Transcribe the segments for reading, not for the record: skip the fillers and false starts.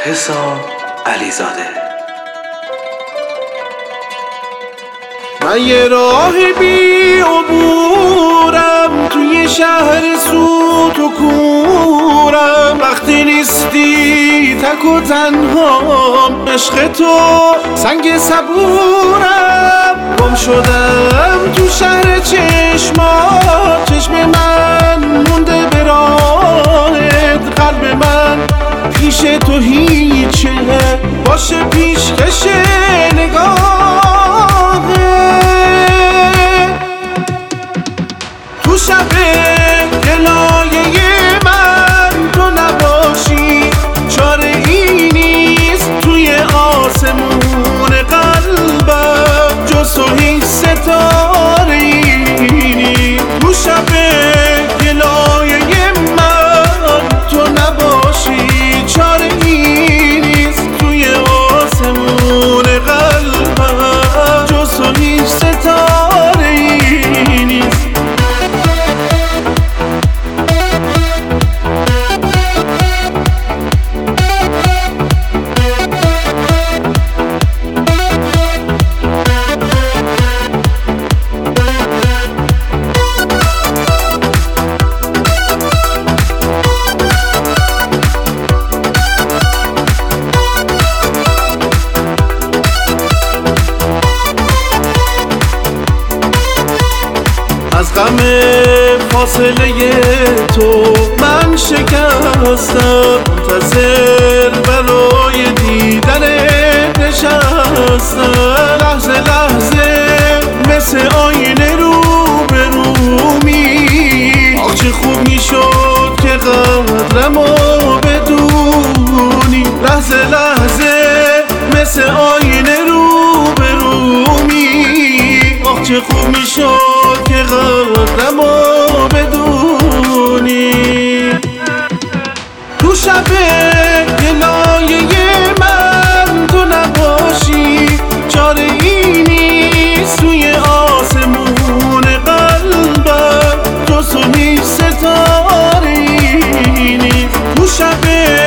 حسام علیزاده. من یه راه بی عبورم توی شهر سوت و کورم، وقتی نیستی تک و تنهام، عشق تو سنگ صبورم. گم شدم تو شهر چشمات، چشم من مونده به راهت، قلب من پیش تو هیچه، باشه پیشکش نگاه. تو شب گلایه من تو نباشی، چاره ای نیست توی آسمون قلبم، جز تو هیچ ستاره ای نیست. تو شب گلایه من تو نباشی، چاره ای نیست توی آسمون قلبم، جز تو هیچ ستاره ای نیست. از غم فاصله تو من شکستم، منتظر برای دیدنت نشستم. لحظه لحظه مثل آینه رو به رومی، آخ چه خوب میشد که قدرمو بدونی. لحظه لحظه مثل آینه رو به رومی، آخ چه خوب میشد که قدرمو بدونی. تو شب گلایه من تو نباشی، چاره ای نیست توی آسمون قلبم، جز تو هیچ ستاره ای نیست. تو شب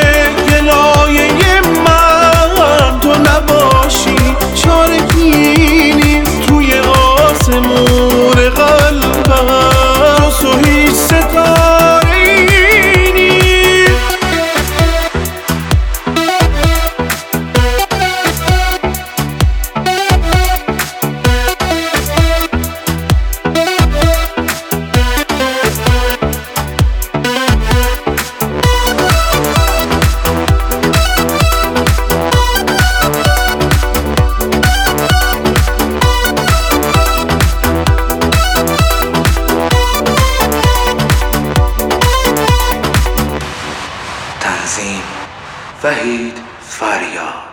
گلایه من تو نباشی، چاره ای نیست توی آسمون قلبم، جز تو هیچ ستاره ای نیست. تنظیم وحید فریاد.